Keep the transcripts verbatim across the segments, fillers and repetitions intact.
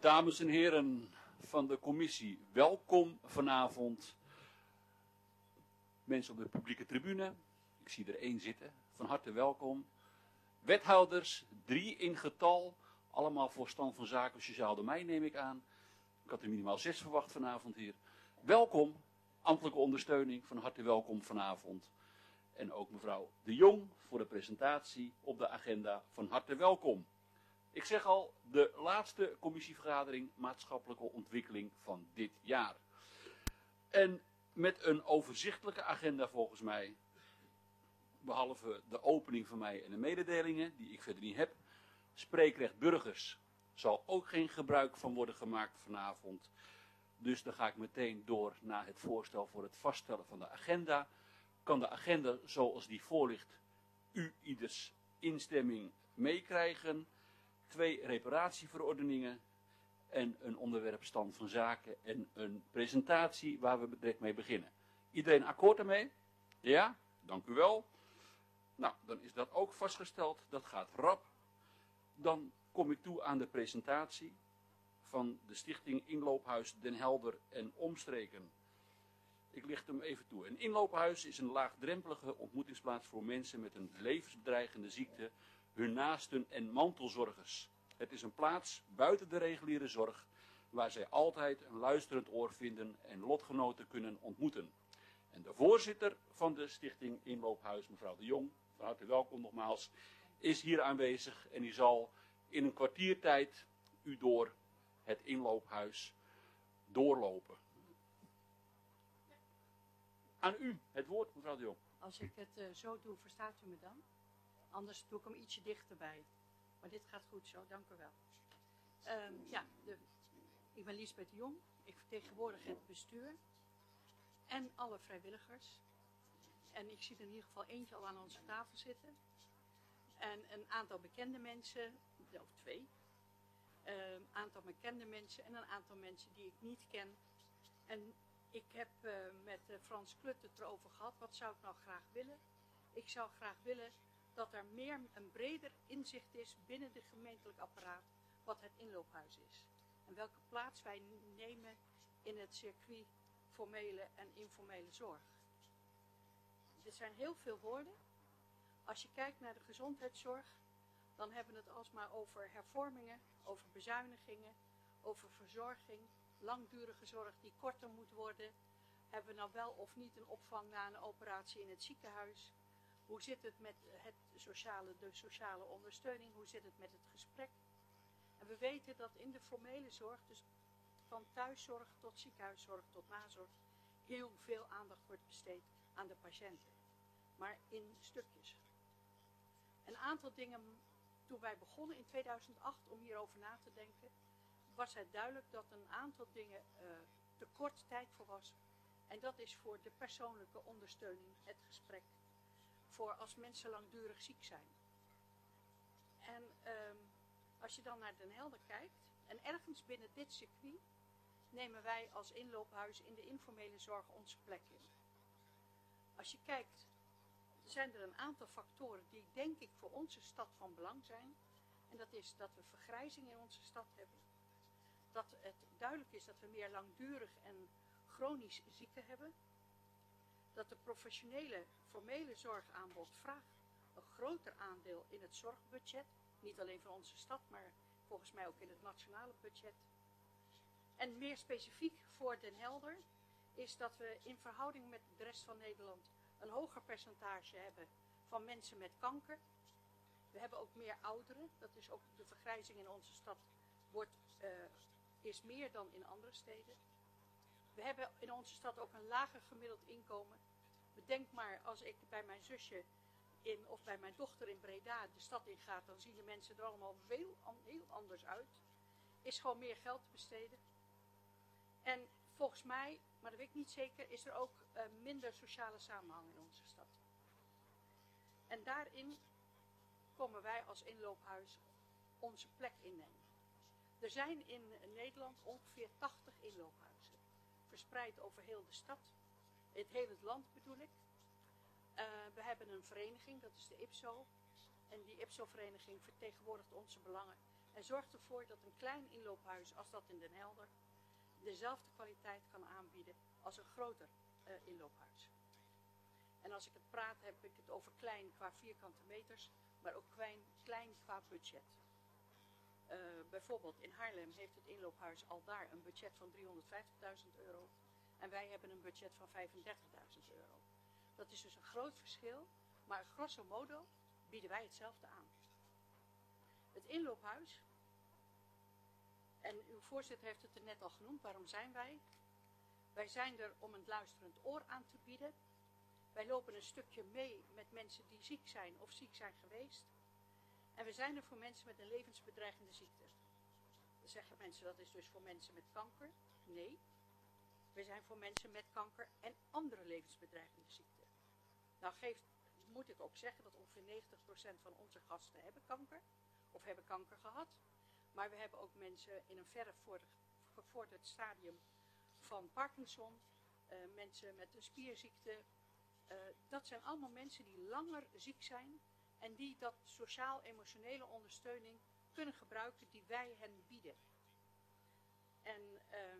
Dames en heren van de commissie, welkom vanavond. Mensen op de publieke tribune, ik zie er één zitten, van harte welkom. Wethouders, drie in getal, allemaal voor stand van zaken sociaal domein neem ik aan. Ik had er minimaal zes verwacht vanavond hier. Welkom, ambtelijke ondersteuning, van harte welkom vanavond. En ook mevrouw De Jong voor de presentatie op de agenda, van harte welkom. Ik zeg al, de laatste commissievergadering maatschappelijke ontwikkeling van dit jaar. En met een overzichtelijke agenda volgens mij, behalve de opening van mij en de mededelingen, die ik verder niet heb. Spreekrecht burgers zal ook geen gebruik van worden gemaakt vanavond. Dus dan ga ik meteen door naar het voorstel voor het vaststellen van de agenda. Kan de agenda zoals die voor ligt u ieders instemming meekrijgen. Twee reparatieverordeningen en een onderwerp stand van zaken en een presentatie waar we direct mee beginnen. Iedereen akkoord ermee? Ja? Dank u wel. Nou, dan is dat ook vastgesteld. Dat gaat rap. Dan kom ik toe aan de presentatie van de stichting Inloophuis Den Helder en omstreken. Ik licht hem even toe. Een inloophuis is een laagdrempelige ontmoetingsplaats voor mensen met een levensbedreigende ziekte, hun naasten en mantelzorgers. Het is een plaats buiten de reguliere zorg, waar zij altijd een luisterend oor vinden en lotgenoten kunnen ontmoeten. En de voorzitter van de stichting Inloophuis, mevrouw De Jong, van harte welkom nogmaals, is hier aanwezig en die zal in een kwartiertijd u door het inloophuis doorlopen. Aan u het woord, mevrouw De Jong. Als ik het uh, zo doe, verstaat u me dan? Anders doe ik hem ietsje dichterbij. Maar dit gaat goed zo, dank u wel. Um, ja, de, ik ben Liesbeth de Jong. Ik vertegenwoordig het bestuur. En alle vrijwilligers. En ik zie er in ieder geval eentje al aan onze tafel zitten. En een aantal bekende mensen, of twee. Een um, aantal bekende mensen en een aantal mensen die ik niet ken. En ik heb uh, met uh, Frans Klut het erover gehad. Wat zou ik nou graag willen? Ik zou graag willen dat er meer een breder inzicht is binnen de gemeentelijk apparaat wat het inloophuis is. En welke plaats wij nemen in het circuit formele en informele zorg. Dit zijn heel veel woorden. Als je kijkt naar de gezondheidszorg, dan hebben we het alsmaar over hervormingen, over bezuinigingen, over verzorging, langdurige zorg die korter moet worden. Hebben we nou wel of niet een opvang na een operatie in het ziekenhuis? Hoe zit het met het sociale, de sociale ondersteuning? Hoe zit het met het gesprek? En we weten dat in de formele zorg, dus van thuiszorg tot ziekenhuiszorg tot nazorg, heel veel aandacht wordt besteed aan de patiënten. Maar in stukjes. Een aantal dingen, toen wij begonnen in tweeduizend acht om hierover na te denken, was het duidelijk dat een aantal dingen uh, te kort tijd voor was. En dat is voor de persoonlijke ondersteuning, het gesprek. Voor als mensen langdurig ziek zijn. En um, als je dan naar Den Helder kijkt, en ergens binnen dit circuit, nemen wij als inloophuis in de informele zorg onze plek in. Als je kijkt, zijn er een aantal factoren die denk ik voor onze stad van belang zijn. En dat is dat we vergrijzing in onze stad hebben. Dat het duidelijk is dat we meer langdurig en chronisch zieken hebben. Dat de professionele, formele zorgaanbod vraagt een groter aandeel in het zorgbudget. Niet alleen voor onze stad, maar volgens mij ook in het nationale budget. En meer specifiek voor Den Helder is dat we in verhouding met de rest van Nederland een hoger percentage hebben van mensen met kanker. We hebben ook meer ouderen, dat is ook de vergrijzing in onze stad wordt, uh, is meer dan in andere steden. We hebben in onze stad ook een lager gemiddeld inkomen. Bedenk maar, als ik bij mijn zusje in, of bij mijn dochter in Breda de stad in ga, dan zien de mensen er allemaal veel, heel anders uit. Is gewoon meer geld te besteden. En volgens mij, maar dat weet ik niet zeker, is er ook uh, minder sociale samenhang in onze stad. En daarin komen wij als inloophuis onze plek innemen. Er zijn in Nederland ongeveer tachtig inloophuizen. Verspreid over heel de stad. Het hele land bedoel ik. Uh, we hebben een vereniging, dat is de I P S O. En die I P S O-vereniging vertegenwoordigt onze belangen En zorgt ervoor dat een klein inloophuis als dat in Den Helder dezelfde kwaliteit kan aanbieden als een groter uh, inloophuis. En als ik het praat heb ik het over klein qua vierkante meters, maar ook klein, klein qua budget. Uh, bijvoorbeeld in Haarlem heeft het inloophuis al daar een budget van driehonderdvijftigduizend euro en wij hebben een budget van vijfendertigduizend euro. Dat is dus een groot verschil, maar grosso modo bieden wij hetzelfde aan. Het inloophuis, en uw voorzitter heeft het er net al genoemd, waarom zijn wij? Wij zijn er om een luisterend oor aan te bieden. Wij lopen een stukje mee met mensen die ziek zijn of ziek zijn geweest. En we zijn er voor mensen met een levensbedreigende ziekte. Dan zeggen mensen dat is dus voor mensen met kanker. Nee, we zijn voor mensen met kanker en andere levensbedreigende ziekten. Nou geeft, moet ik ook zeggen dat ongeveer negentig procent van onze gasten hebben kanker of hebben kanker gehad. Maar we hebben ook mensen in een verre gevorderd stadium van Parkinson, uh, mensen met een spierziekte. Uh, dat zijn allemaal mensen die langer ziek zijn en die dat sociaal-emotionele ondersteuning kunnen gebruiken die wij hen bieden. En uh,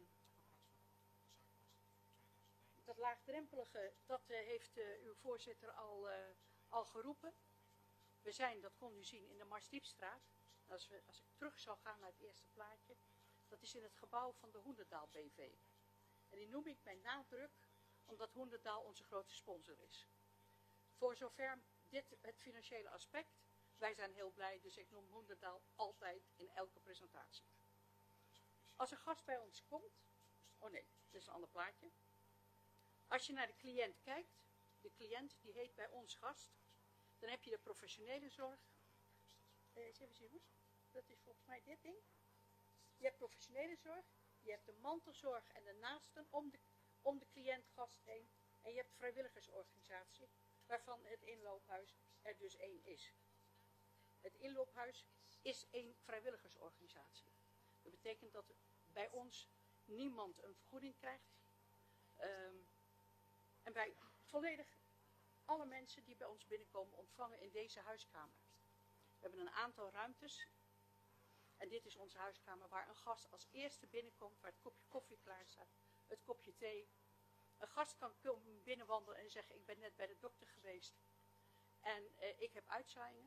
dat laagdrempelige, dat uh, heeft uh, uw voorzitter al, uh, al geroepen. We zijn, dat kon u zien, in de Marsdiepstraat. Als, we, als ik terug zou gaan naar het eerste plaatje, dat is in het gebouw van de Hoenderdaal B V. En die noem ik bij nadruk, omdat Hoenderdaal onze grote sponsor is. Voor zover dit het financiële aspect, wij zijn heel blij, dus ik noem Hoenderdaal altijd in elke presentatie. Als een gast bij ons komt, oh nee, dit is een ander plaatje. Als je naar de cliënt kijkt, de cliënt die heet bij ons gast, dan heb je de professionele zorg. Eh, eens even zien hoor. Dat is volgens mij dit ding. Je hebt professionele zorg, je hebt de mantelzorg en de naasten om de, om de cliënt-gast heen. En je hebt vrijwilligersorganisatie, waarvan het inloophuis er dus één is. Het inloophuis is één vrijwilligersorganisatie. Dat betekent dat bij ons niemand een vergoeding krijgt. Um, en wij volledig alle mensen die bij ons binnenkomen ontvangen in deze huiskamer. We hebben een aantal ruimtes. En dit is onze huiskamer waar een gast als eerste binnenkomt, waar het kopje koffie klaar staat, het kopje thee. Een gast kan komen binnenwandelen en zeggen, ik ben net bij de dokter geweest en eh, ik heb uitzaaiingen.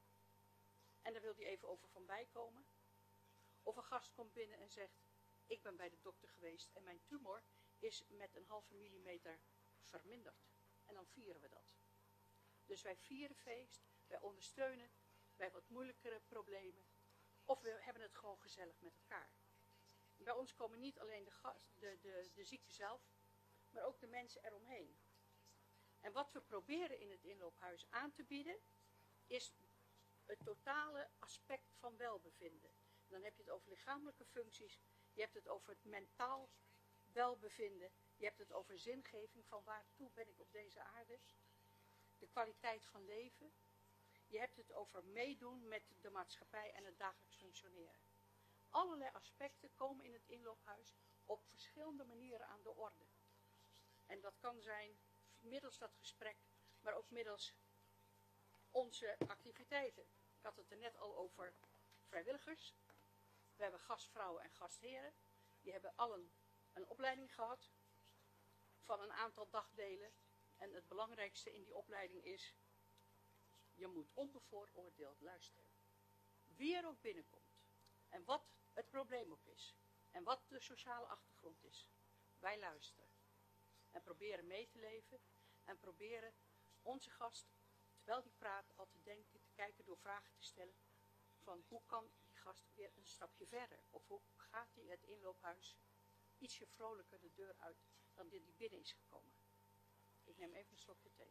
En daar wil hij even over van bijkomen. Of een gast komt binnen en zegt, ik ben bij de dokter geweest en mijn tumor is met een halve millimeter verminderd. En dan vieren we dat. Dus wij vieren feest, wij ondersteunen bij wat moeilijkere problemen. Of we hebben het gewoon gezellig met elkaar. Bij ons komen niet alleen de, gast, de, de, de ziekte zelf, maar ook de mensen eromheen. En wat we proberen in het inloophuis aan te bieden, is het totale aspect van welbevinden. En dan heb je het over lichamelijke functies, je hebt het over het mentaal welbevinden, je hebt het over zingeving van waartoe ben ik op deze aarde, de kwaliteit van leven. Je hebt het over meedoen met de maatschappij en het dagelijks functioneren. Allerlei aspecten komen in het inloophuis op verschillende manieren aan de orde. En dat kan zijn middels dat gesprek, maar ook middels onze activiteiten. Ik had het er net al over vrijwilligers. We hebben gastvrouwen en gastheren. Die hebben allen een opleiding gehad van een aantal dagdelen. En het belangrijkste in die opleiding is, je moet onbevooroordeeld luisteren. Wie er ook binnenkomt en wat het probleem ook is en wat de sociale achtergrond is. Wij luisteren en proberen mee te leven en proberen onze gast, terwijl die praat, al te denken, te kijken door vragen te stellen van hoe kan die gast weer een stapje verder of hoe gaat hij het inloophuis ietsje vrolijker de deur uit dan die die binnen is gekomen. Ik neem even een slokje thee.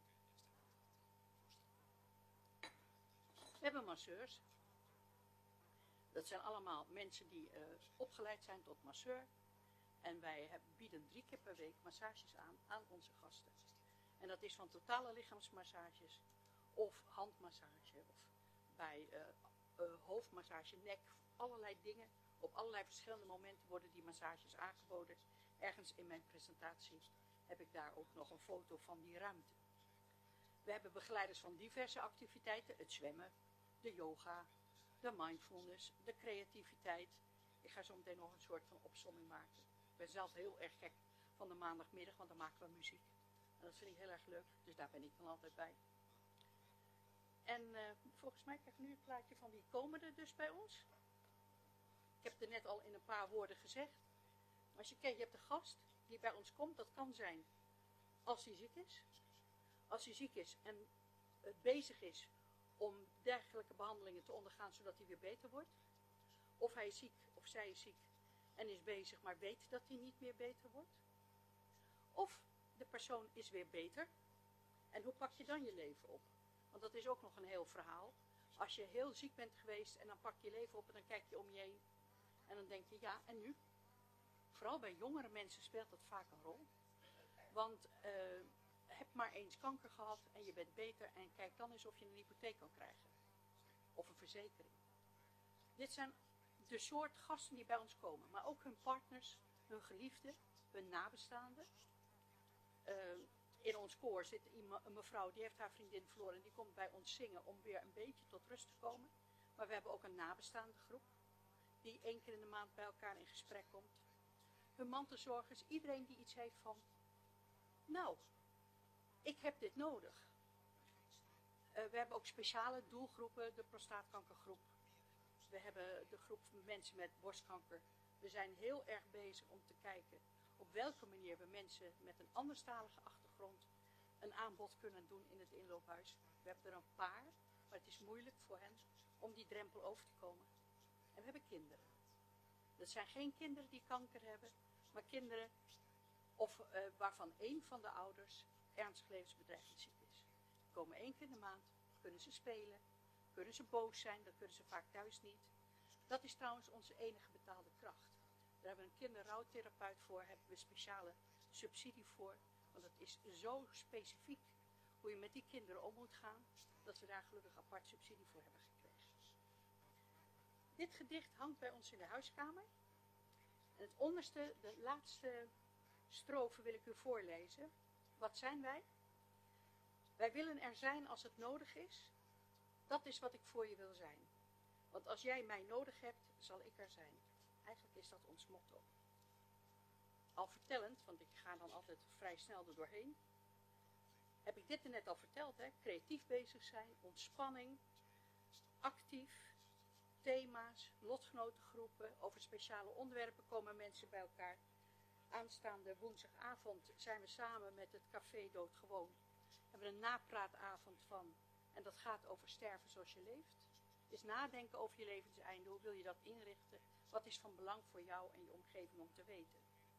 We hebben masseurs. Dat zijn allemaal mensen die uh, opgeleid zijn tot masseur. En wij hebben, bieden drie keer per week massages aan aan onze gasten. En dat is van totale lichaamsmassages of handmassage of bij uh, uh, hoofdmassage, nek, allerlei dingen. Op allerlei verschillende momenten worden die massages aangeboden. Ergens in mijn presentatie heb ik daar ook nog een foto van die ruimte. We hebben begeleiders van diverse activiteiten, het zwemmen, de yoga, de mindfulness, de creativiteit. Ik ga zo meteen nog een soort van opsomming maken. Ik ben zelf heel erg gek van de maandagmiddag, want dan maken we muziek. En dat vind ik heel erg leuk, dus daar ben ik dan altijd bij. En uh, volgens mij krijg ik nu een plaatje van wie komen er dus bij ons. Ik heb het er net al in een paar woorden gezegd. Maar als je kijkt, je hebt een gast die bij ons komt. Dat kan zijn als hij ziek is. Als hij ziek is en uh, bezig is om dergelijke behandelingen te ondergaan, zodat hij weer beter wordt. Of hij is ziek, of zij is ziek en is bezig, maar weet dat hij niet meer beter wordt. Of de persoon is weer beter. En hoe pak je dan je leven op? Want dat is ook nog een heel verhaal. Als je heel ziek bent geweest en dan pak je je leven op en dan kijk je om je heen. En dan denk je, ja, en nu? Vooral bij jongere mensen speelt dat vaak een rol. Want uh, heb maar eens kanker gehad en je bent beter en kijk dan eens of je een hypotheek kan krijgen. Of een verzekering. Dit zijn de soort gasten die bij ons komen. Maar ook hun partners, hun geliefden, hun nabestaanden. Uh, in ons koor zit een mevrouw, die heeft haar vriendin verloren. En die komt bij ons zingen om weer een beetje tot rust te komen. Maar we hebben ook een nabestaande groep. Die één keer in de maand bij elkaar in gesprek komt. Hun mantelzorgers, iedereen die iets heeft van... Nou, ik heb dit nodig. Uh, we hebben ook speciale doelgroepen, de prostaatkankergroep. We hebben de groep van mensen met borstkanker. We zijn heel erg bezig om te kijken op welke manier we mensen met een anderstalige achtergrond een aanbod kunnen doen in het inloophuis. We hebben er een paar, maar het is moeilijk voor hen om die drempel over te komen. En we hebben kinderen. Dat zijn geen kinderen die kanker hebben, maar kinderen of, uh, waarvan één van de ouders ernstig levensbedreigend ziek is. Die komen één keer in de maand, kunnen ze spelen, kunnen ze boos zijn, dat kunnen ze vaak thuis niet. Dat is trouwens onze enige betaalde kracht. Daar hebben we een kinderrouwtherapeut voor, hebben we speciale subsidie voor. Want het is zo specifiek hoe je met die kinderen om moet gaan, dat we daar gelukkig apart subsidie voor hebben gekregen. Dit gedicht hangt bij ons in de huiskamer. En het onderste, de laatste strofe wil ik u voorlezen. Wat zijn wij? Wij willen er zijn als het nodig is. Dat is wat ik voor je wil zijn. Want als jij mij nodig hebt, zal ik er zijn. Eigenlijk is dat ons motto. Al vertellend, want ik ga dan altijd vrij snel er doorheen. Heb ik dit er net al verteld, hè? Creatief bezig zijn, ontspanning, actief, thema's, lotgenotengroepen. Over speciale onderwerpen komen mensen bij elkaar. Aanstaande woensdagavond zijn we samen met het café Doodgewoon. Hebben we een napraatavond van. En dat gaat over sterven zoals je leeft. Dus nadenken over je levenseinde. Hoe wil je dat inrichten? Wat is van belang voor jou en je omgeving om te weten?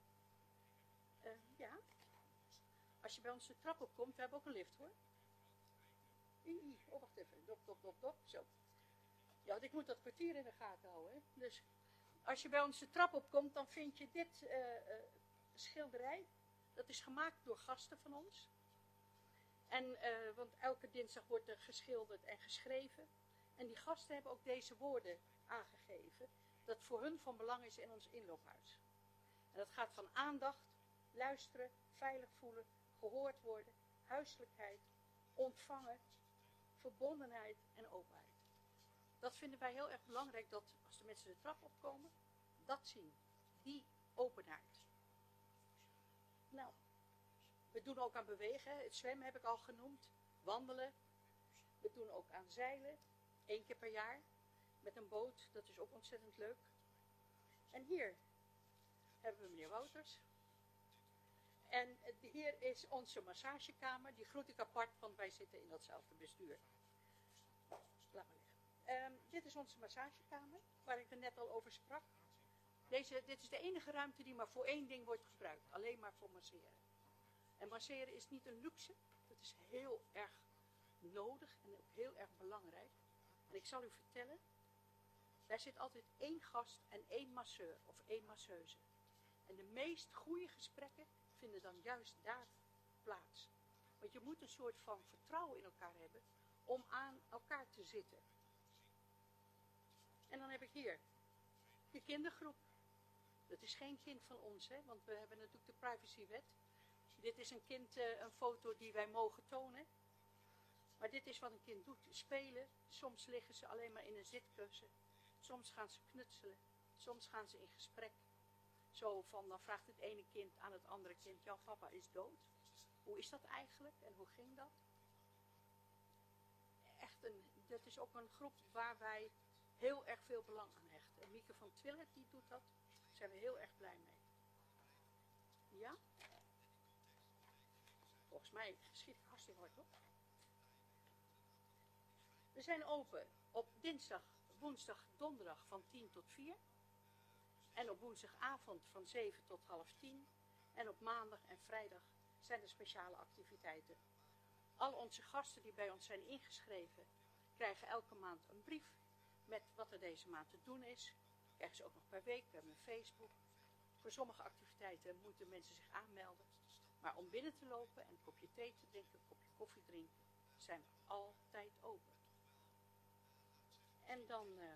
Uh, ja. Als je bij ons de trap opkomt, we hebben ook een lift hoor. Ii, oh, wacht even. Dop, dop, dop, dop. Zo. Ja, want ik moet dat kwartier in de gaten houden. Hè? Dus als je bij ons de trap opkomt, dan vind je dit uh, uh, schilderij. Dat is gemaakt door gasten van ons. En, uh, want elke dinsdag wordt er geschilderd en geschreven. En die gasten hebben ook deze woorden aangegeven. Dat voor hun van belang is in ons inloophuis. En dat gaat van aandacht, luisteren, veilig voelen, gehoord worden, huiselijkheid, ontvangen, verbondenheid en openheid. Dat vinden wij heel erg belangrijk, dat als de mensen de trap opkomen, dat zien. Die openheid. Nou, we doen ook aan bewegen. Het zwemmen heb ik al genoemd. Wandelen. We doen ook aan zeilen. Eén keer per jaar. Met een boot. Dat is ook ontzettend leuk. En hier hebben we meneer Wouters. En hier is onze massagekamer. Die groet ik apart, want wij zitten in datzelfde bestuur. Laat maar liggen. Um, dit is onze massagekamer, waar ik er net al over sprak. Deze, dit is de enige ruimte die maar voor één ding wordt gebruikt. Alleen maar voor masseren. En masseren is niet een luxe. Dat is heel erg nodig en ook heel erg belangrijk. En ik zal u vertellen. Daar zit altijd één gast en één masseur of één masseuse. En de meest goede gesprekken vinden dan juist daar plaats. Want je moet een soort van vertrouwen in elkaar hebben om aan elkaar te zitten. En dan heb ik hier de kindergroep. Dat is geen kind van ons, hè, want we hebben natuurlijk de privacywet. Dit is een kind, uh, een foto die wij mogen tonen. Maar dit is wat een kind doet, spelen. Soms liggen ze alleen maar in een zitkussen. Soms gaan ze knutselen. Soms gaan ze in gesprek. Zo van, dan vraagt het ene kind aan het andere kind, jouw papa is dood. Hoe is dat eigenlijk en hoe ging dat? Echt een, dat is ook een groep waar wij heel erg veel belang aan hechten. En Mieke van Twillet die doet dat, daar zijn we heel erg blij mee. Ja? Volgens mij schiet ik hartstikke hard op. We zijn open op dinsdag, woensdag, donderdag van tien tot vier. En op woensdagavond van zeven tot half tien. En op maandag en vrijdag zijn er speciale activiteiten. Al onze gasten die bij ons zijn ingeschreven, krijgen elke maand een brief met wat er deze maand te doen is. Krijgen ze ook nog per week, we hebben een Facebook. Voor sommige activiteiten moeten mensen zich aanmelden. Maar om binnen te lopen en een kopje thee te drinken, een kopje koffie drinken, zijn we altijd open. En dan uh,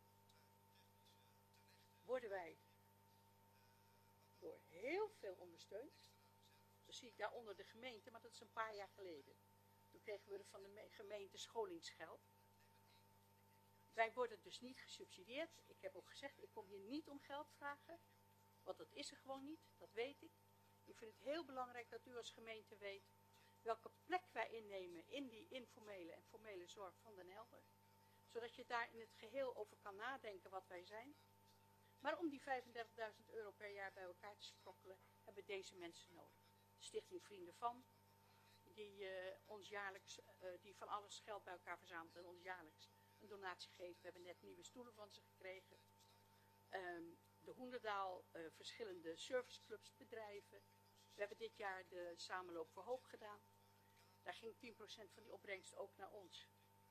worden wij door heel veel ondersteund. Dat zie ik daaronder de gemeente, maar dat is een paar jaar geleden. Toen kregen we van de gemeente scholingsgeld. Wij worden dus niet gesubsidieerd. Ik heb ook gezegd, ik kom hier niet om geld vragen. Want dat is er gewoon niet, dat weet ik. Ik vind het heel belangrijk dat u als gemeente weet welke plek wij innemen in die informele en formele zorg van Den Helder. Zodat je daar in het geheel over kan nadenken wat wij zijn. Maar om die vijfendertigduizend euro per jaar bij elkaar te sprokkelen, hebben deze mensen nodig. De Stichting Vrienden van, die, uh, ons jaarlijks, uh, die van alles geld bij elkaar verzamelt en ons jaarlijks een donatie geeft. We hebben net nieuwe stoelen van ze gekregen. Um, de Hoenderdaal, uh, verschillende serviceclubs, bedrijven. We hebben dit jaar de Samenloop voor Hoop gedaan. Daar ging tien procent van die opbrengst ook naar ons.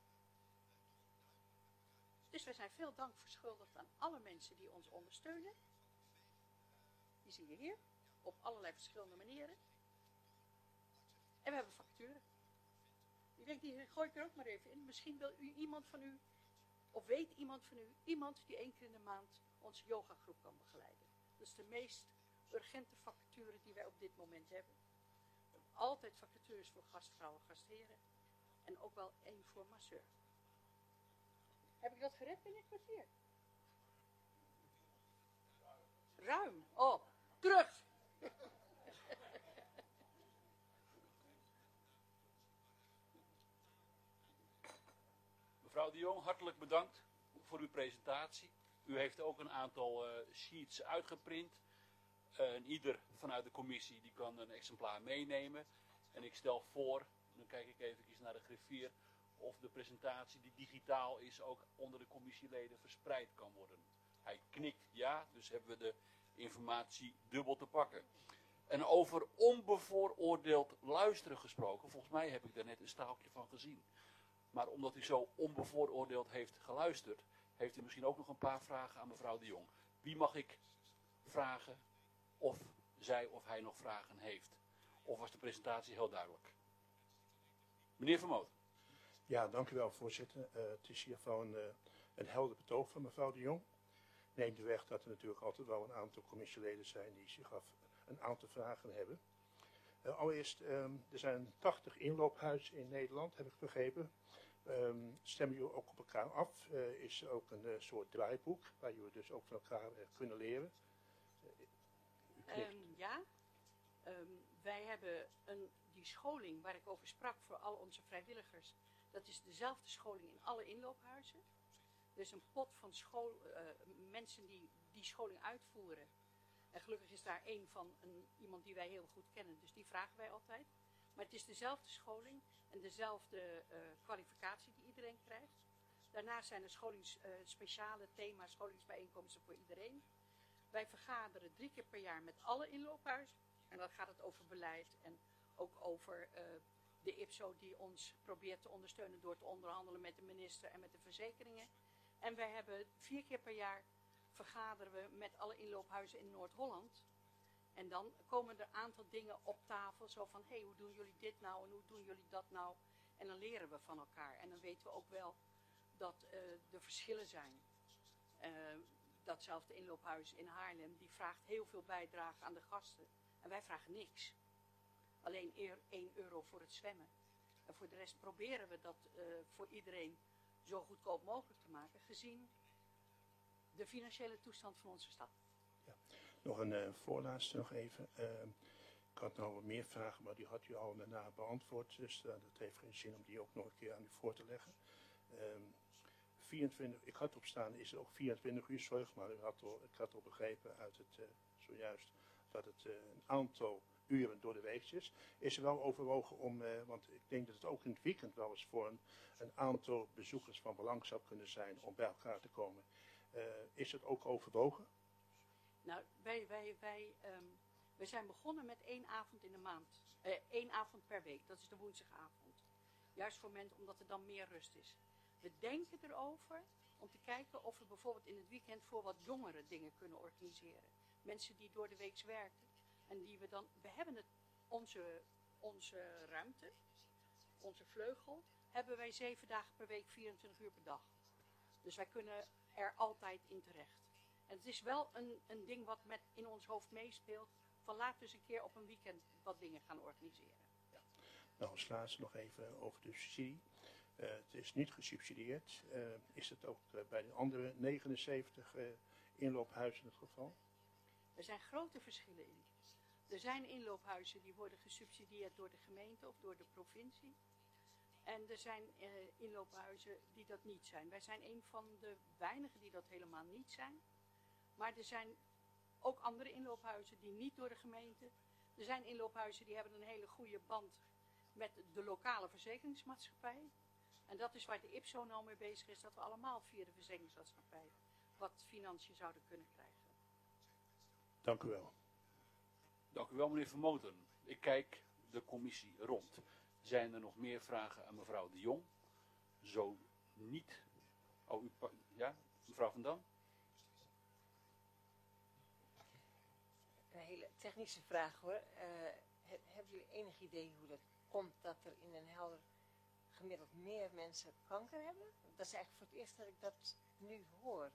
Dus wij zijn veel dank verschuldigd aan alle mensen die ons ondersteunen. Die zie je hier, op allerlei verschillende manieren. En we hebben facturen. Ik denk, die gooi ik er ook maar even in. Misschien wil u iemand van u, of weet iemand van u, iemand die één keer in de maand onze yogagroep kan begeleiden. Dat is de meest urgente vacature die wij op dit moment hebben. We hebben altijd vacatures voor gastvrouwen, gastheren. En ook wel één voor masseur. Heb ik dat gered in een kwartier? Ruim. Oh, terug. Mevrouw de Jong, hartelijk bedankt voor uw presentatie. U heeft ook een aantal uh, sheets uitgeprint. Uh, en ieder vanuit de commissie die kan een exemplaar meenemen. En ik stel voor, dan kijk ik even naar de griffier, of de presentatie die digitaal is ook onder de commissieleden verspreid kan worden. Hij knikt ja, dus hebben we de informatie dubbel te pakken. En over onbevooroordeeld luisteren gesproken, volgens mij heb ik daar net een staaltje van gezien. Maar omdat u zo onbevooroordeeld heeft geluisterd, heeft u misschien ook nog een paar vragen aan mevrouw de Jong. Wie mag ik vragen of zij of hij nog vragen heeft? Of was de presentatie heel duidelijk? Meneer Vermoot. Ja, dank u wel, voorzitter. Uh, het is hier van uh, een helder betoog van mevrouw de Jong. Neemt de weg dat er natuurlijk altijd wel een aantal commissieleden zijn die zich af een aantal vragen hebben. Uh, allereerst, um, er zijn tachtig inloophuizen in Nederland, heb ik begrepen. Um, stemmen jullie ook op elkaar af? Uh, is er ook een uh, soort draaiboek waar jullie dus ook van elkaar uh, kunnen leren? Uh, um, ja, um, wij hebben een, die scholing waar ik over sprak voor al onze vrijwilligers. Dat is dezelfde scholing in alle inloophuizen. Er is een pot van school, uh, mensen die die scholing uitvoeren. En gelukkig is daar één van een, iemand die wij heel goed kennen, dus die vragen wij altijd. Maar het is dezelfde scholing en dezelfde uh, kwalificatie die iedereen krijgt. Daarnaast zijn er scholings, uh, speciale thema scholingsbijeenkomsten voor iedereen. Wij vergaderen drie keer per jaar met alle inloophuizen. En dan gaat het over beleid en ook over uh, de I P S O die ons probeert te ondersteunen door te onderhandelen met de minister en met de verzekeringen. En wij hebben vier keer per jaar vergaderen we met alle inloophuizen in Noord-Holland. En dan komen er een aantal dingen op tafel, zo van, hé, hey, hoe doen jullie dit nou en hoe doen jullie dat nou? En dan leren we van elkaar. En dan weten we ook wel dat uh, er verschillen zijn. Uh, datzelfde inloophuis in Haarlem, die vraagt heel veel bijdrage aan de gasten. En wij vragen niks. Alleen één euro voor het zwemmen. En voor de rest proberen we dat uh, voor iedereen zo goedkoop mogelijk te maken, gezien de financiële toestand van onze stad. Ja. Nog een uh, voorlaatste nog even. Uh, ik had nou wat meer vragen, maar die had u al daarna beantwoord. Dus uh, dat heeft geen zin om die ook nog een keer aan u voor te leggen. Um, vierentwintig, ik had op staan, is er ook vierentwintig uur zorg, maar u had al, ik had al begrepen uit het uh, zojuist dat het uh, een aantal uren door de week is. Is er wel overwogen om, uh, want ik denk dat het ook in het weekend wel eens voor een, een aantal bezoekers van belang zou kunnen zijn om bij elkaar te komen. Uh, is het ook overwogen? Nou, wij, wij, wij, um, wij zijn begonnen met één avond in de maand. Uh, één avond per week, dat is de woensdagavond. Juist voor mensen, omdat er dan meer rust is. We denken erover om te kijken of we bijvoorbeeld in het weekend voor wat jongere dingen kunnen organiseren. Mensen die door de week werken. En die we dan, we hebben het, onze, onze ruimte, onze vleugel, hebben wij zeven dagen per week, vierentwintig uur per dag. Dus wij kunnen er altijd in terecht. En het is wel een, een ding wat met in ons hoofd meespeelt, van laten we eens een keer op een weekend wat dingen gaan organiseren. Ja. Nou, als laatste nog even over de subsidie. Uh, het is niet gesubsidieerd. Uh, is het ook uh, bij de andere negenenzeventig uh, inloophuizen het geval? Er zijn grote verschillen in. Er zijn inloophuizen die worden gesubsidieerd door de gemeente of door de provincie. En er zijn uh, inloophuizen die dat niet zijn. Wij zijn een van de weinigen die dat helemaal niet zijn. Maar er zijn ook andere inloophuizen die niet door de gemeente. Er zijn inloophuizen die hebben een hele goede band met de lokale verzekeringsmaatschappij. En dat is waar de I P S O nou mee bezig is, dat we allemaal via de verzekeringsmaatschappij wat financiën zouden kunnen krijgen. Dank u wel. Dank u wel, meneer Vermoten. Ik kijk de commissie rond. Zijn er nog meer vragen aan mevrouw de Jong? Zo niet. Oh, u, ja, mevrouw Van Dam? Een hele technische vraag hoor. Uh, he, hebben jullie enig idee hoe dat komt dat er in Den Helder gemiddeld meer mensen kanker hebben? Dat is eigenlijk voor het eerst dat ik dat nu hoor.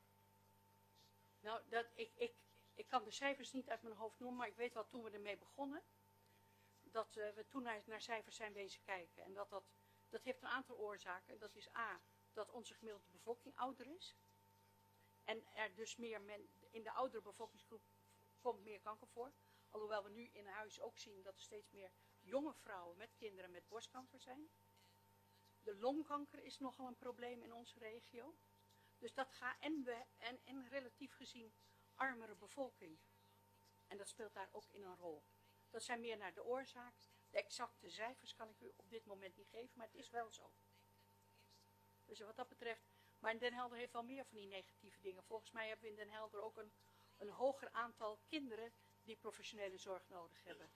Nou, dat, ik, ik, ik kan de cijfers niet uit mijn hoofd noemen, maar ik weet wel toen we ermee begonnen, dat uh, we toen naar, naar cijfers zijn wezen kijken. En dat, dat, dat heeft een aantal oorzaken. Dat is A, dat onze gemiddelde bevolking ouder is. En er dus meer men, in de oudere bevolkingsgroep komt meer kanker voor. Alhoewel we nu in huis ook zien dat er steeds meer jonge vrouwen met kinderen met borstkanker zijn. De longkanker is nogal een probleem in onze regio. Dus dat gaat, en, we, en, en relatief gezien armere bevolking. En dat speelt daar ook in een rol. Dat zijn meer naar de oorzaak. De exacte cijfers kan ik u op dit moment niet geven, maar het is wel zo. Dus wat dat betreft, maar Den Helder heeft wel meer van die negatieve dingen. Volgens mij hebben we in Den Helder ook een, een hoger aantal kinderen die professionele zorg nodig hebben.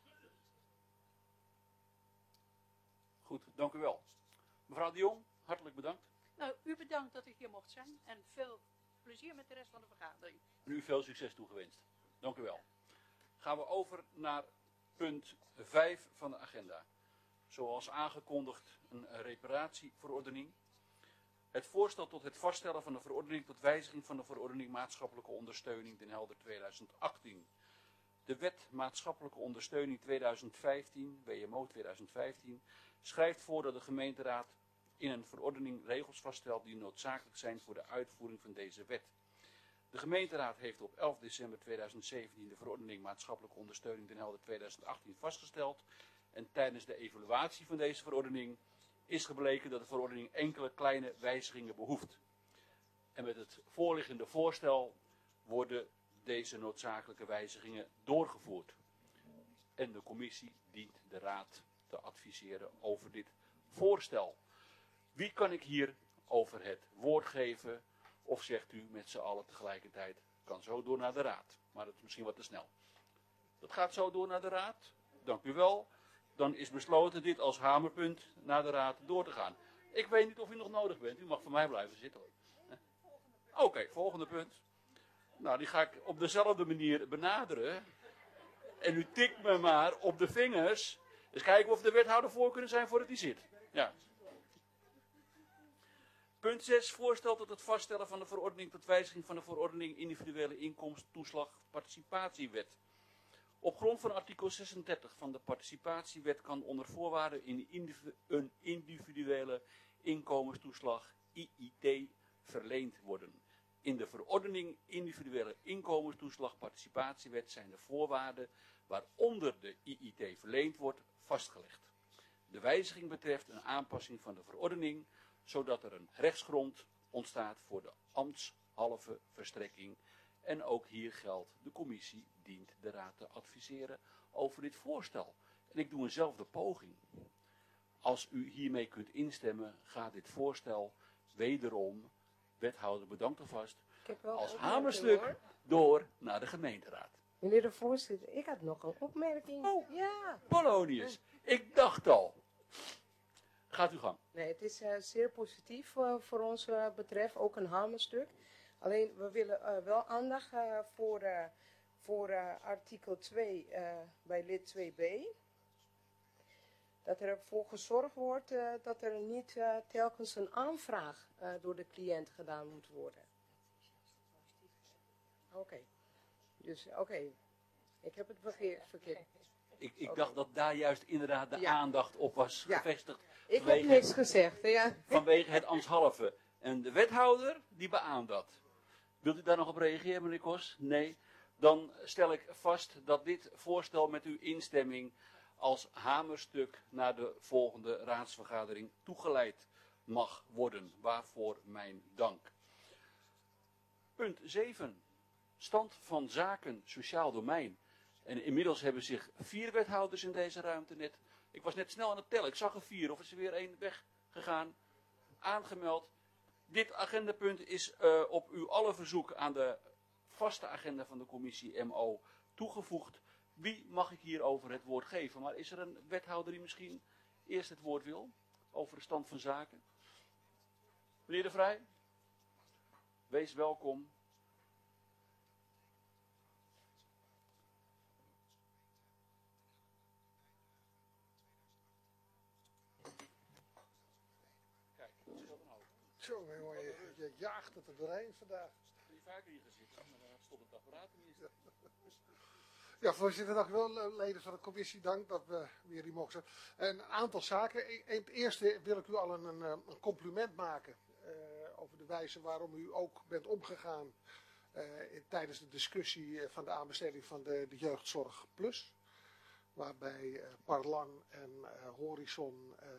Goed, dank u wel. Mevrouw de Jong, hartelijk bedankt. Nou, u bedankt dat ik hier mocht zijn en veel plezier met de rest van de vergadering. En u veel succes toegewenst. Dank u wel. Gaan we over naar punt vijf van de agenda. Zoals aangekondigd een reparatieverordening. Het voorstel tot het vaststellen van de verordening tot wijziging van de verordening maatschappelijke ondersteuning Den Helder tweeduizend achttien. De wet maatschappelijke ondersteuning tweeduizend vijftien, W M O tweeduizend vijftien, schrijft voor dat de gemeenteraad in een verordening regels vaststelt die noodzakelijk zijn voor de uitvoering van deze wet. De gemeenteraad heeft op elf december tweeduizend zeventien de verordening maatschappelijke ondersteuning Den Helder tweeduizend achttien vastgesteld. En tijdens de evaluatie van deze verordening is gebleken dat de verordening enkele kleine wijzigingen behoeft. En met het voorliggende voorstel worden deze noodzakelijke wijzigingen doorgevoerd. En de commissie dient de raad te adviseren over dit voorstel. Wie kan ik hier over het woord geven? Of zegt u met z'n allen tegelijkertijd, kan zo door naar de raad. Maar dat is misschien wat te snel. Dat gaat zo door naar de raad. Dank u wel. Dan is besloten dit als hamerpunt naar de raad door te gaan. Ik weet niet of u nog nodig bent. U mag voor mij blijven zitten. Oké, okay, volgende punt. Nou, die ga ik op dezelfde manier benaderen. En u tikt me maar op de vingers. Dus kijken of de wethouder voor kunnen zijn voordat hij zit. Ja. Punt zes. Voorstel tot het vaststellen van de verordening tot wijziging van de verordening individuele inkomstentoeslag participatiewet. Op grond van artikel zesendertig van de participatiewet kan onder voorwaarden in individu- een individuele inkomenstoeslag I I T verleend worden. In de verordening individuele inkomenstoeslag participatiewet zijn de voorwaarden waaronder de I I T verleend wordt vastgelegd. De wijziging betreft een aanpassing van de verordening, zodat er een rechtsgrond ontstaat voor de ambtshalve verstrekking. En ook hier geldt, de commissie dient de raad te adviseren over dit voorstel. En ik doe eenzelfde poging. Als u hiermee kunt instemmen, gaat dit voorstel wederom, wethouder bedankt alvast, Ik heb wel als een hamerstuk opmerking, hoor. door naar de gemeenteraad. Meneer de voorzitter, ik had nog een opmerking. Oh. Ja. Polonius, ik dacht al. Gaat uw gang. Nee, het is eh, zeer positief eh, voor ons eh, betreft, ook een hamerstuk. Alleen, we willen eh, wel aandacht eh, voor, eh, voor eh, artikel twee eh, bij lid twee b. Dat er ervoor gezorgd wordt eh, dat er niet eh, telkens een aanvraag eh, door de cliënt gedaan moet worden. Oké. Okay. Dus, oké. Okay. Ik heb het verkeerd. verkeerd. Ik, ik Oké. dacht dat daar juist inderdaad de Ja. aandacht op was Ja. gevestigd. Ik heb vanwege niks het- gezegd, hè, ja. Vanwege het ambtshalve. En de wethouder, die beaamt dat. Wilt u daar nog op reageren, meneer Kos? Nee. Dan stel ik vast dat dit voorstel met uw instemming als hamerstuk naar de volgende raadsvergadering toegeleid mag worden. Waarvoor mijn dank. Punt zeven. Stand van zaken sociaal domein. En inmiddels hebben zich vier wethouders in deze ruimte net. Ik was net snel aan het tellen. Ik zag er vier. Of is er weer één weggegaan? Aangemeld. Dit agendapunt is uh, op uw alle verzoek aan de vaste agenda van de commissie M O toegevoegd. Wie mag ik hierover het woord geven? Maar is er een wethouder die misschien eerst het woord wil? Over de stand van zaken? Meneer De Vrij? Wees welkom. Kijk, dat is wel een hoop. Zo, jongen, je, je jaagt het er doorheen vandaag. Kun je vaker hier gaan zitten, maar daar stond het apparaat niet. Ja, voorzitter, dank u wel, leden van de commissie. Dank dat we weer hier mogen zijn. Een aantal zaken. In het eerste wil ik u al een, een, een compliment maken uh, over de wijze waarom u ook bent omgegaan uh, in, tijdens de discussie van de aanbesteding van de, de Jeugdzorg Plus. Waarbij uh, Parlan en uh, Horizon uh,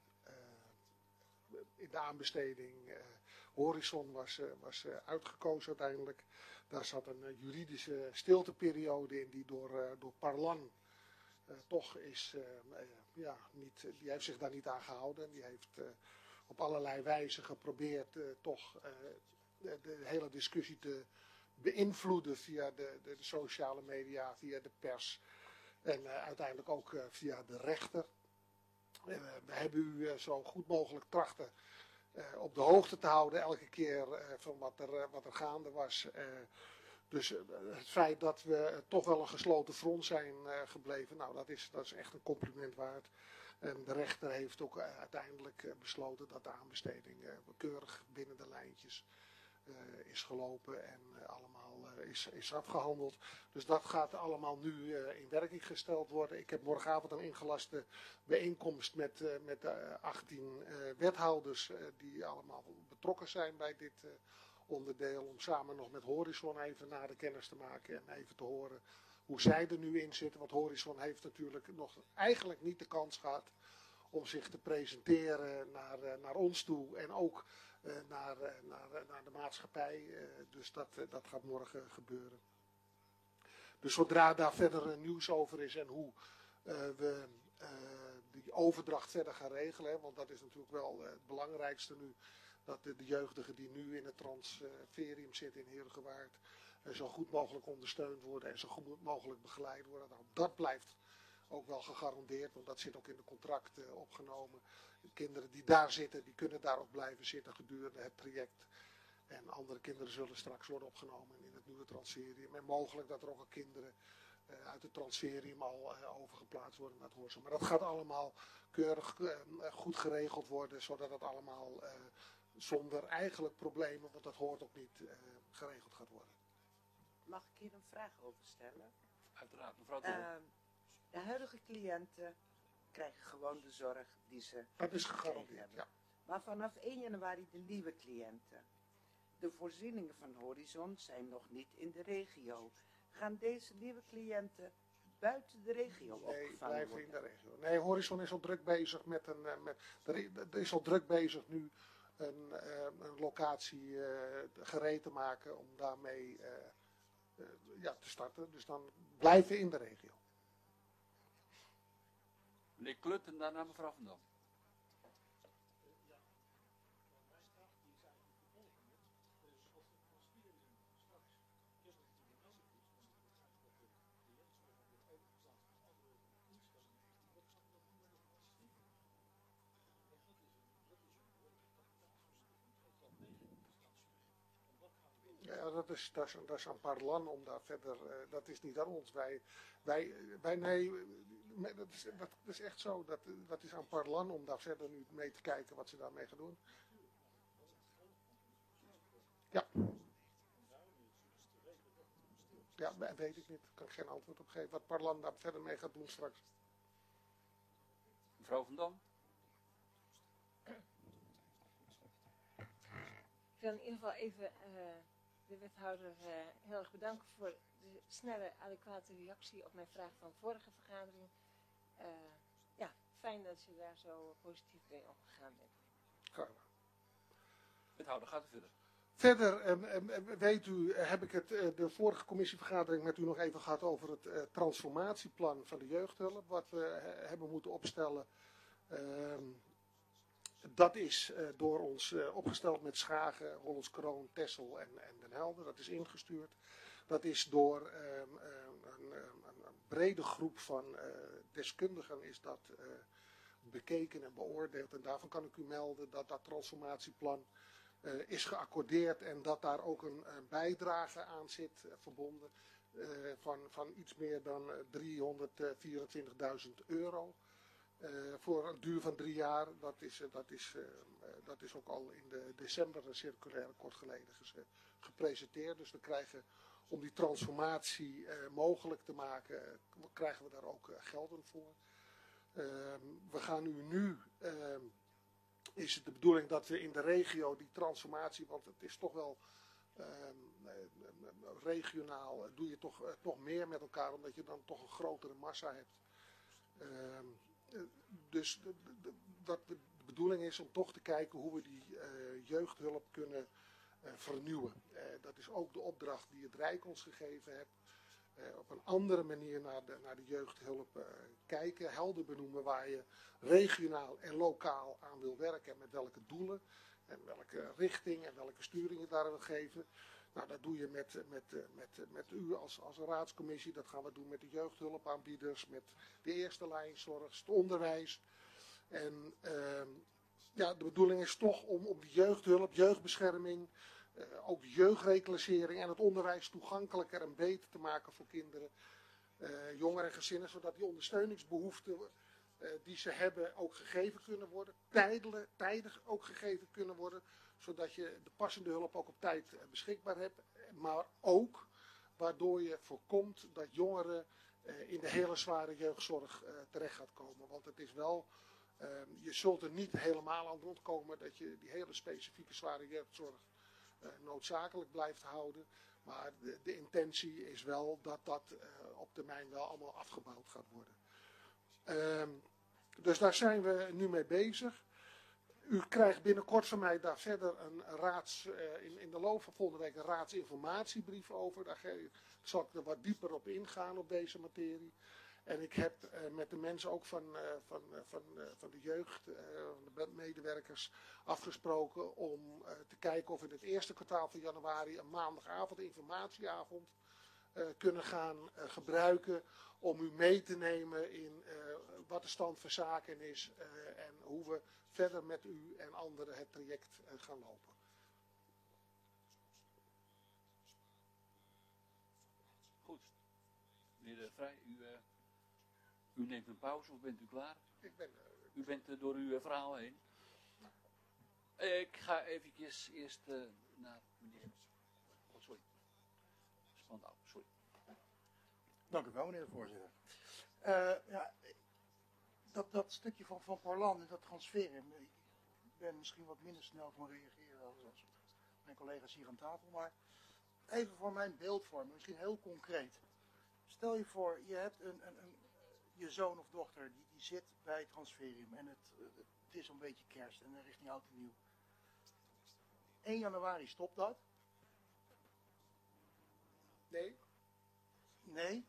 uh, in de aanbesteding, uh, Horizon was, uh, was uh, uitgekozen uiteindelijk. Daar zat een uh, juridische stilteperiode in die door, uh, door Parlan uh, toch is, uh, uh, ja, niet, die heeft zich daar niet aan gehouden. Die heeft uh, op allerlei wijzen geprobeerd uh, toch uh, de, de hele discussie te beïnvloeden via de, de, de sociale media, via de pers en uh, uiteindelijk ook uh, via de rechter. Uh, we hebben u uh, zo goed mogelijk trachten Uh, op de hoogte te houden elke keer uh, van wat er, uh, wat er gaande was. Uh, dus uh, het feit dat we uh, toch wel een gesloten front zijn uh, gebleven, nou dat is, dat is echt een compliment waard. En de rechter heeft ook uh, uiteindelijk uh, besloten dat de aanbesteding uh, keurig binnen de lijntjes uh, is gelopen en uh, allemaal uh, is, is afgehandeld. Dus dat gaat allemaal nu uh, in werking gesteld worden. Ik heb morgenavond een ingelaste bijeenkomst met, uh, met uh, achttien uh, wethouders uh, die allemaal betrokken zijn bij dit uh, onderdeel. Om samen nog met Horizon even naar de kennis te maken en even te horen hoe zij er nu in zitten. Want Horizon heeft natuurlijk nog eigenlijk niet de kans gehad om zich te presenteren naar, uh, naar ons toe en ook uh, naar, uh, naar, uh, naar de maatschappij. Uh, dus dat, uh, dat gaat morgen gebeuren. Dus zodra daar verder uh, nieuws over is en hoe uh, we uh, die overdracht verder gaan regelen, hè, want dat is natuurlijk wel uh, het belangrijkste nu, dat de, de jeugdigen die nu in het transferium zitten in Heerhugowaard uh, zo goed mogelijk ondersteund worden en zo goed mogelijk begeleid worden. Nou, dat blijft ook wel gegarandeerd, want dat zit ook in de contracten uh, opgenomen. De kinderen die daar zitten, die kunnen daar ook blijven zitten gedurende het traject. En andere kinderen zullen straks worden opgenomen in het nieuwe transferium. En mogelijk dat er ook al kinderen uh, uit het transferium al uh, overgeplaatst worden naar het Horizon. Maar dat gaat allemaal keurig uh, goed geregeld worden, zodat het allemaal uh, zonder eigenlijk problemen, want dat hoort ook niet, uh, geregeld gaat worden. Mag ik hier een vraag over stellen? Uiteraard, mevrouw Tol. Ehm, de huidige cliënten krijgen gewoon de zorg die ze Dat is gekregen gegarandeerd, hebben. ja. Maar vanaf één januari de nieuwe cliënten. De voorzieningen van Horizon zijn nog niet in de regio. Gaan deze nieuwe cliënten buiten de regio Nee, opgevangen blijven in worden? de regio. Nee, Horizon is al druk bezig met een. eh, Met, er i- er is al druk bezig nu een, eh, een locatie eh, gereed te maken om daarmee eh, eh, ja, te starten. Dus dan blijven in de regio. Meneer Klut en daarna mevrouw Van Dam. Ja, dat is, dat is, dat is aan Parlan om daar verder, eh, dat is niet aan ons. Wij, wij, wij nee, eh, dat is, dat, dat is echt zo. Dat, dat is aan Parlan om daar verder nu mee te kijken wat ze daarmee gaan doen. Ja. Ja, we- weet ik niet. Daar kan ik geen antwoord op geven. Wat Parlan daar verder mee gaat doen straks. Mevrouw Van Dam. Ik wil in ieder geval even eh, de wethouder eh, heel erg bedanken voor de snelle, adequate reactie op mijn vraag van de vorige vergadering. Eh, ja, fijn dat je daar zo positief mee omgegaan bent. Graag gedaan. Wethouder, gaat u verder. Verder, eh, eh, weet u, eh, heb ik het eh, de vorige commissievergadering met u nog even gehad over het eh, transformatieplan van de jeugdhulp, wat we eh, hebben moeten opstellen. Ehm, dat is eh, door ons eh, opgesteld met Schagen, Hollands Kroon, Texel en, en Den Helder. Dat is ingestuurd. Dat is door ehm, ehm, een, een, een brede groep van eh, deskundigen is dat eh, bekeken en beoordeeld. En daarvan kan ik u melden dat dat transformatieplan Uh, is geaccordeerd en dat daar ook een, een bijdrage aan zit uh, verbonden uh, van, van iets meer dan uh, driehonderdvierentwintigduizend euro uh, voor een duur van drie jaar. Dat is, uh, dat, is, uh, uh, dat is ook al in de december circulaire kort geleden ges, uh, gepresenteerd. Dus we krijgen om die transformatie uh, mogelijk te maken, uh, krijgen we daar ook uh, gelden voor. Uh, we gaan u nu... Uh, is het de bedoeling dat we in de regio die transformatie, want het is toch wel uh, regionaal, uh, doe je toch, uh, toch meer met elkaar, omdat je dan toch een grotere massa hebt. Uh, uh, dus de, de, dat de bedoeling is om toch te kijken hoe we die uh, jeugdhulp kunnen uh, vernieuwen. Uh, dat is ook de opdracht die het Rijk ons gegeven heeft. Uh, op een andere manier naar de, naar de jeugdhulp uh, kijken, helder benoemen waar je regionaal en lokaal aan wil werken en met welke doelen en welke richting en welke sturing je daar wil geven. Nou, dat doe je met, met, met, met u als, als een raadscommissie, dat gaan we doen met de jeugdhulpaanbieders, met de eerste lijnzorg, het onderwijs. En uh, ja, de bedoeling is toch om, om die jeugdhulp, jeugdbescherming, Uh, ook jeugdreclassering en het onderwijs toegankelijker en beter te maken voor kinderen, uh, jongeren en gezinnen, zodat die ondersteuningsbehoeften uh, die ze hebben ook gegeven kunnen worden, tijdelijk, tijdig ook gegeven kunnen worden, zodat je de passende hulp ook op tijd uh, beschikbaar hebt, maar ook waardoor je voorkomt dat jongeren uh, in de hele zware jeugdzorg uh, terecht gaat komen. Want het is wel, uh, je zult er niet helemaal aan ontkomen dat je die hele specifieke zware jeugdzorg Uh, noodzakelijk blijft houden. Maar de, de intentie is wel dat dat uh, op termijn wel allemaal afgebouwd gaat worden. Uh, dus daar zijn we nu mee bezig. U krijgt binnenkort van mij daar verder een raads, uh, in, in de loop van volgende week een raadsinformatiebrief over. Daar ge, zal ik er wat dieper op ingaan op deze materie. En ik heb uh, met de mensen ook van, uh, van, uh, van, uh, van de jeugd, uh, de medewerkers, afgesproken om uh, te kijken of we in het eerste kwartaal van januari een maandagavond informatieavond uh, kunnen gaan uh, gebruiken om u mee te nemen in uh, wat de stand van zaken is uh, en hoe we verder met u en anderen het traject uh, gaan lopen. Goed. Meneer De Vrij, u... Uh... U neemt een pauze of bent u klaar? Ik ben, uh, u bent uh, door uw uh, verhaal heen. Uh, ik ga eventjes eerst uh, naar meneer... Oh, sorry. Spandau, sorry. Dank u wel, meneer de voorzitter. Uh, ja, dat, dat stukje van, van Parlan en dat transferen, ik ben misschien wat minder snel van reageren als, als mijn collega's hier aan tafel, maar even voor mijn beeldvorming, misschien heel concreet. Stel je voor, je hebt een, een, een, je zoon of dochter die, die zit bij het transferium en het, het is een beetje kerst en richting oud en nieuw. één januari stopt dat? Nee. Nee?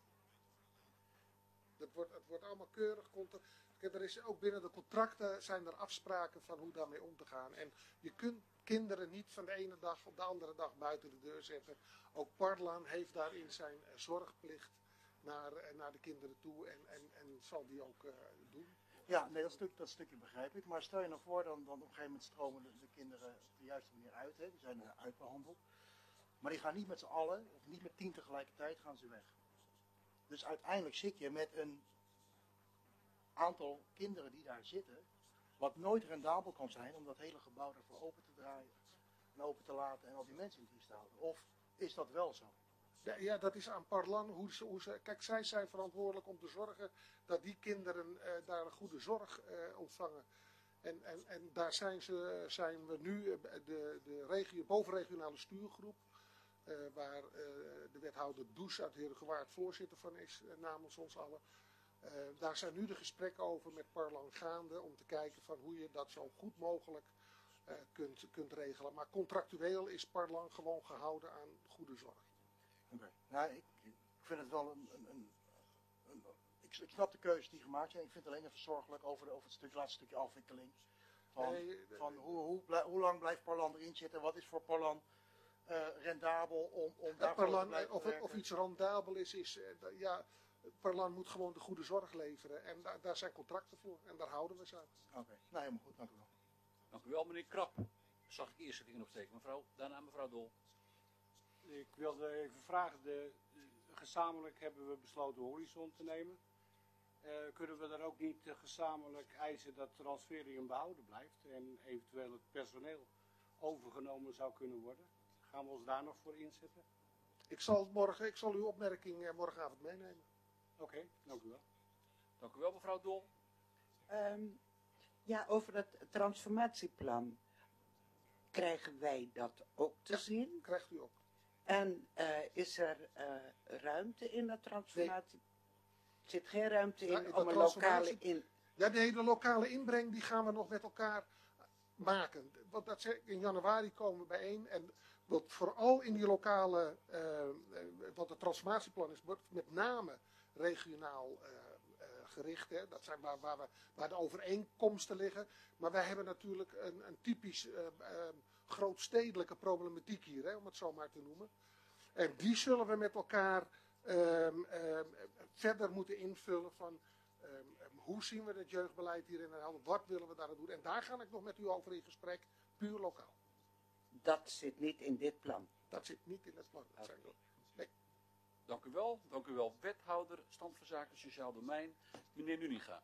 Het wordt, het wordt allemaal keurig. Er is ook binnen de contracten zijn er afspraken van hoe daarmee om te gaan. En je kunt kinderen niet van de ene dag op de andere dag buiten de deur zetten. Ook Parlan heeft daarin zijn zorgplicht naar, naar de kinderen toe en, en, en zal die ook uh, doen. Ja, nee, dat, stuk, dat stukje begrijp ik. Maar stel je nou voor, dan, dan op een gegeven moment stromen de, de kinderen op de juiste manier uit. Hè. Die zijn uh, uitbehandeld. Maar die gaan niet met z'n allen, of niet met tien tegelijkertijd, gaan ze weg. Dus uiteindelijk zit je met een aantal kinderen die daar zitten, wat nooit rendabel kan zijn om dat hele gebouw ervoor open te draaien en open te laten en al die mensen in dienst te houden. Of is dat wel zo? Ja, ja, dat is aan Parlan. Hoe ze, hoe ze, kijk, zij zijn verantwoordelijk om te zorgen dat die kinderen uh, daar een goede zorg uh, ontvangen. En, en, en daar zijn, ze, zijn we nu, uh, de, de regio, bovenregionale stuurgroep, uh, waar uh, de wethouder Does uit Heerhugowaard voorzitter van is, uh, namens ons allen. Uh, daar zijn nu de gesprekken over met Parlan gaande om te kijken van hoe je dat zo goed mogelijk uh, kunt, kunt regelen. Maar contractueel is Parlan gewoon gehouden aan goede zorg. Oké, okay. Nou, ik, ik vind het wel een, een, een, een ik, ik snap de keuze die gemaakt is. Ik vind het alleen even zorgelijk over, over het stuk, laatste stukje afwikkeling. Van, nee, van hoe, hoe, blij, hoe lang blijft Parlan erin zitten? Wat is voor Parlan uh, rendabel om, om daarvoor Parlan, te blijven of, werken? of iets rendabel is, is uh, ja, Parlan moet gewoon de goede zorg leveren. En da daar zijn contracten voor. En daar houden we ze aan. Oké, okay. Nou helemaal goed, dank u wel. Dank u wel, meneer Krap. Zag ik eerst de vinger opsteken, mevrouw. Daarna mevrouw Dol. Ik wilde even vragen, de, gezamenlijk hebben we besloten Horizon te nemen. Uh, kunnen we dan ook niet uh, gezamenlijk eisen dat transferium behouden blijft en eventueel het personeel overgenomen zou kunnen worden? Gaan we ons daar nog voor inzetten? Ik zal, morgen, ik zal uw opmerking uh, morgenavond meenemen. Oké, okay, dank u wel. Dank u wel, mevrouw Dol. Um, ja, over het transformatieplan. Krijgen wij dat ook te ja, zien? Krijgt u ook. En uh, is er uh, ruimte in dat transformatie? Er zit geen ruimte in, ja, in om een lokale in... Ja, nee, de lokale inbreng die gaan we nog met elkaar maken. Want dat zeg, in januari komen we bijeen. En wat vooral in die lokale, uh, wat het transformatieplan is, wordt met name regionaal uh, uh, gericht. Hè. Dat zijn waar, waar, we, waar de overeenkomsten liggen. Maar wij hebben natuurlijk een, een typisch uh, uh, grootstedelijke problematiek hier, hè, om het zo maar te noemen. En die zullen we met elkaar um, um, verder moeten invullen van um, um, hoe zien we het jeugdbeleid hier in Den Helder, wat willen we daar doen. En daar ga ik nog met u over in gesprek, puur lokaal. Dat zit niet in dit plan? Dat zit niet in het plan. Dat zijn we. Nee. Dank u wel. Dank u wel, wethouder, stand van zaken, sociaal domein, meneer Nuninga.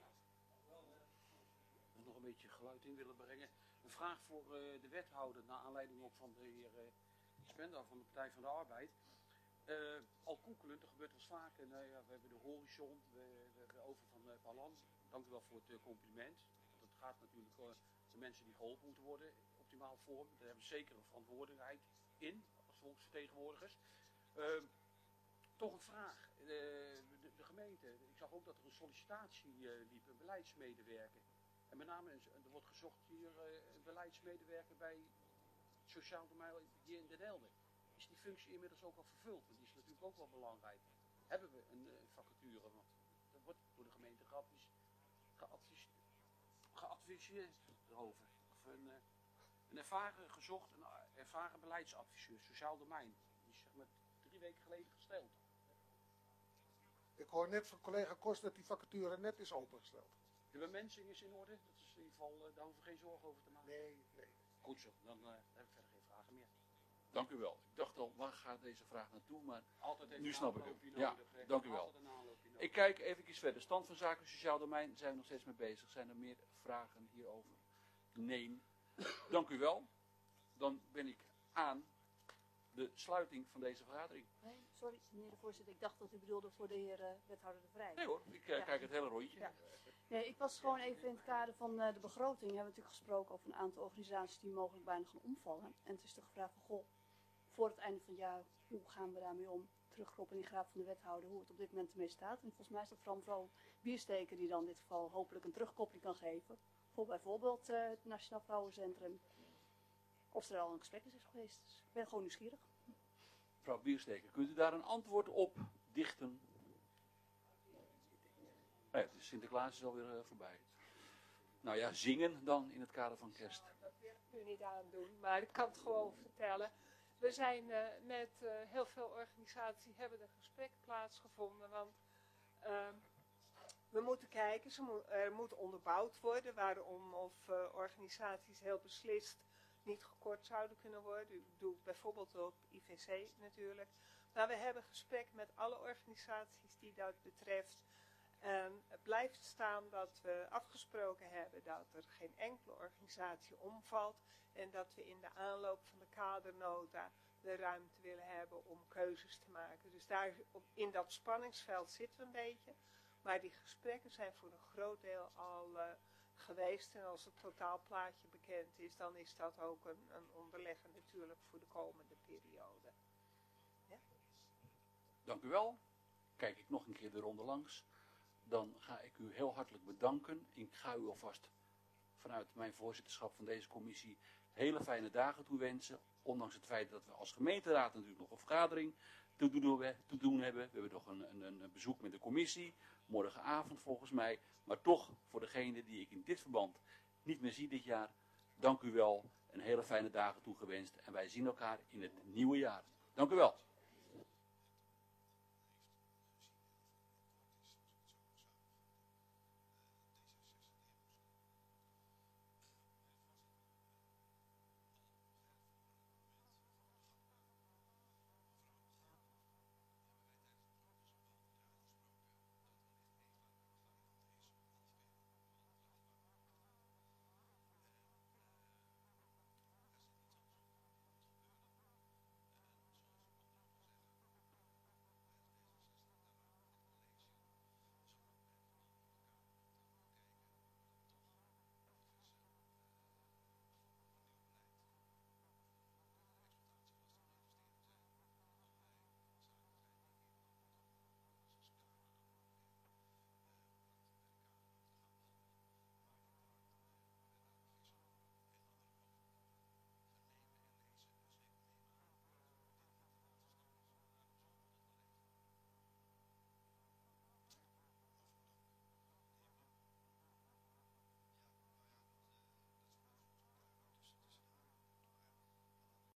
Nog een beetje geluid in willen brengen. Een vraag voor uh, de wethouder, naar aanleiding ook van de heer uh, Spender van de Partij van de Arbeid. Uh, al koekelend, er gebeurt wel vaker. Nou ja, we hebben de Horizon, we, we hebben over van uh, Parlan. Dank u wel voor het uh, compliment. Dat gaat natuurlijk uh, de mensen die geholpen moeten worden, optimaal vorm. Daar hebben we zeker een verantwoordelijkheid in, als volksvertegenwoordigers. Uh, toch een vraag. Uh, de, de gemeente, ik zag ook dat er een sollicitatie uh, liep, een beleidsmedewerker. En met name, er wordt gezocht hier uh, een beleidsmedewerker bij het sociaal domein hier in Den Helder. Is die functie inmiddels ook al vervuld? Want die is natuurlijk ook wel belangrijk. Hebben we een uh, vacature? Want er wordt door de gemeente geadviseerd, geadviseerd over. Of een, uh, een ervaren gezocht, een ervaren beleidsadviseur, sociaal domein. Die is zeg maar drie weken geleden gesteld. Ik hoor net van collega Kost dat die vacature net is opengesteld. De bemensing is in orde, dat is in ieder geval, uh, daar hoeven we geen zorgen over te maken. Nee, nee. Goed zo, dan uh, heb ik verder geen vragen meer. Dank u wel. Ik dacht al, waar gaat deze vraag naartoe, maar Altijd nu snap ik hem. Nodig, ja, hè? dank u wel. Ik kijk even verder. Stand van zaken sociaal domein, zijn we nog steeds mee bezig. Zijn er meer vragen hierover? Nee. Dank u wel. Dan ben ik aan de sluiting van deze vergadering. Nee, sorry, meneer de voorzitter. Ik dacht dat u bedoelde voor de heer uh, wethouder De Vrij. Nee hoor, ik uh, ja. kijk het hele rondje. Ja. Nee, ik was gewoon even in het kader van uh, de begroting. We hebben natuurlijk gesproken over een aantal organisaties die mogelijk bijna gaan omvallen. En het is de vraag van, goh, voor het einde van het jaar, hoe gaan we daarmee om? Terugkloppen in die graad van de wethouder, hoe het op dit moment ermee staat. En volgens mij is dat vooral mevrouw Biersteker die dan in dit geval hopelijk een terugkoppeling kan geven. Voor bijvoorbeeld uh, het Nationaal Vrouwencentrum. Of er al een gesprek is geweest. Dus ik ben gewoon nieuwsgierig. Mevrouw Biersteker, kunt u daar een antwoord op dichten? Nee, het is Sinterklaas is alweer uh, voorbij. Nou ja, zingen dan in het kader van kerst. Nou, dat wil ik nu niet aandoen, maar ik kan het gewoon vertellen. We zijn uh, met uh, heel veel organisaties, hebben er gesprekken plaatsgevonden, want uh, we moeten kijken, ze mo er moet onderbouwd worden waarom of uh, organisaties heel beslist niet gekort zouden kunnen worden. U doet bijvoorbeeld op I V C natuurlijk. Maar we hebben gesprek met alle organisaties die dat betreft. En het blijft staan dat we afgesproken hebben dat er geen enkele organisatie omvalt. En dat we in de aanloop van de kadernota de ruimte willen hebben om keuzes te maken. Dus daar in dat spanningsveld zitten we een beetje. Maar die gesprekken zijn voor een groot deel al uh, geweest. En als het totaalplaatje bekend is, dan is dat ook een, een onderlegger natuurlijk voor de komende periode. Ja? Dank u wel. Kijk ik nog een keer de ronde langs. Dan ga ik u heel hartelijk bedanken. Ik ga u alvast vanuit mijn voorzitterschap van deze commissie hele fijne dagen toewensen. Ondanks het feit dat we als gemeenteraad natuurlijk nog een vergadering te doen, te doen hebben. We hebben nog een, een, een bezoek met de commissie. Morgenavond volgens mij. Maar toch, voor degene die ik in dit verband niet meer zie dit jaar. Dank u wel. Een hele fijne dagen toegewenst. En wij zien elkaar in het nieuwe jaar. Dank u wel.